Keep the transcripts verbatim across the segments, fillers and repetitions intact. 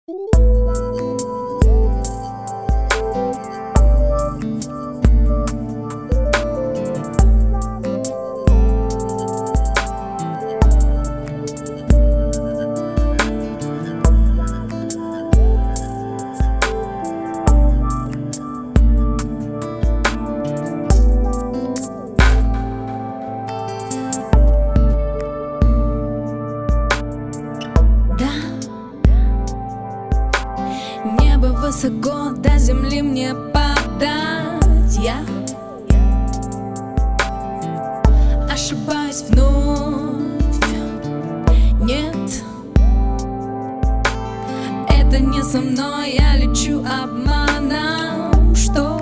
Небо высоко, до земли мне падать. Я ошибаюсь вновь. Нет, это не со мной, я лечу обманом. Что?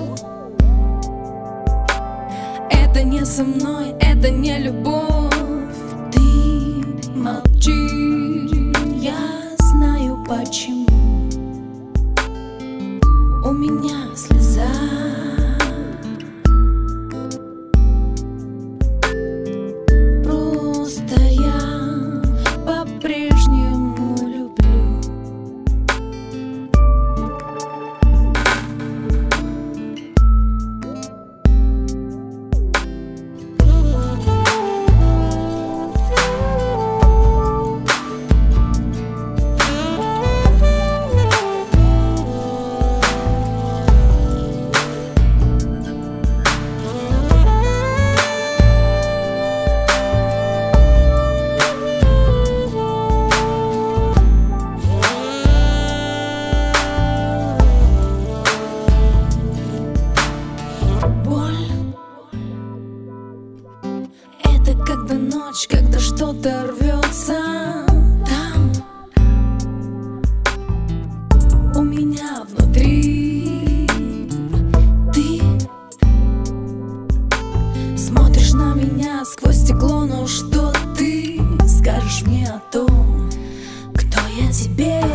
Это не со мной, это не любовь. Ты молчишь, я знаю почему. У меня слеза. Просто я по-прежнему люблю. Когда ночь, когда что-то рвется там, у меня внутри. Ты смотришь на меня сквозь стекло, но что ты скажешь мне о том, кто я тебе?